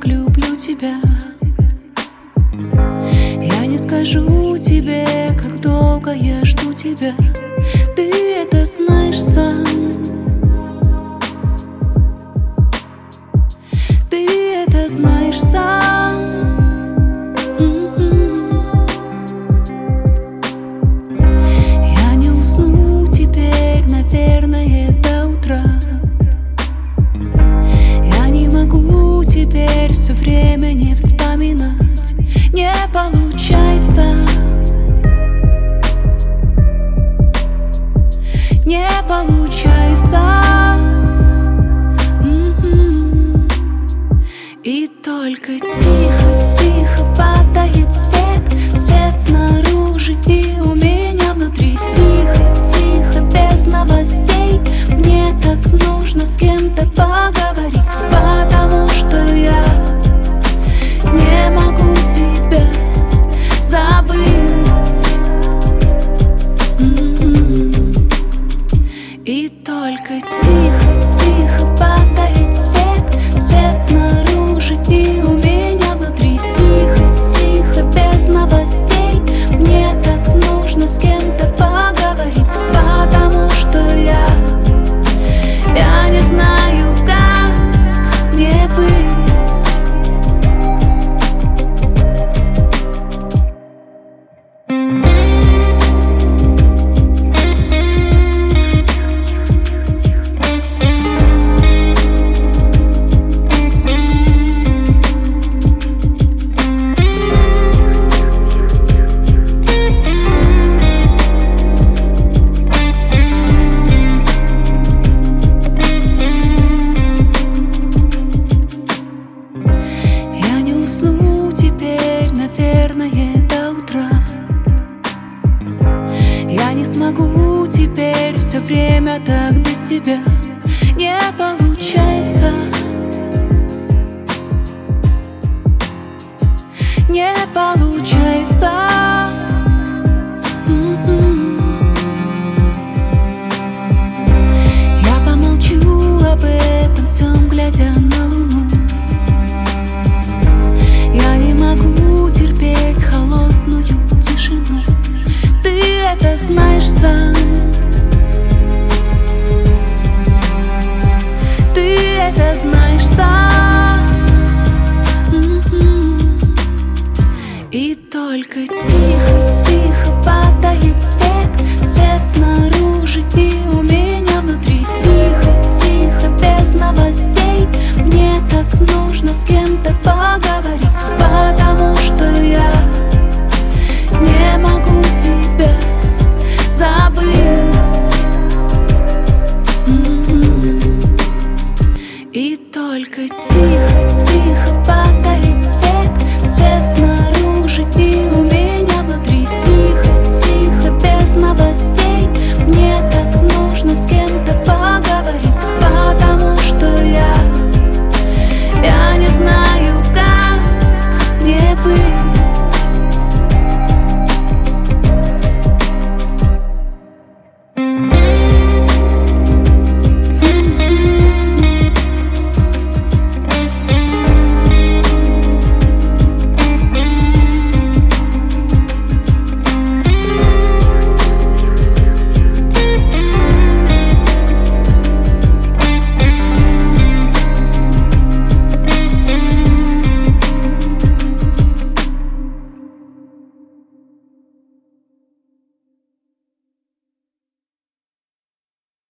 как люблю тебя. Я не скажу тебе, как долго я жду тебя. Ты это знаешь сам. Ты это знаешь сам. Я не усну теперь, наверное, до утра. Я не могу теперь все время не вспоминать. Не получается. Не получается. И только тихо-тихо падает свет. Свет снаружи и у меня внутри. Тихо-тихо, без новостей. Мне так нужно с кем-то поговорить, потому что я не могу тебя забыть. И только тихо-тихо падает свет. Свет снаружи и у меня внутри. Тихо-тихо, без новостей. Мне так нужно с кем-то поговорить, потому что я не знаю, как мне быть. Усну теперь, наверное, до утра. Я не смогу теперь все время так без тебя. Не получается. Не получается. Я помолчу об этом всем, глядя на луну. Я не могу терпеть холодную тишину. Ты это знаешь сам. Ты это знаешь сам. И только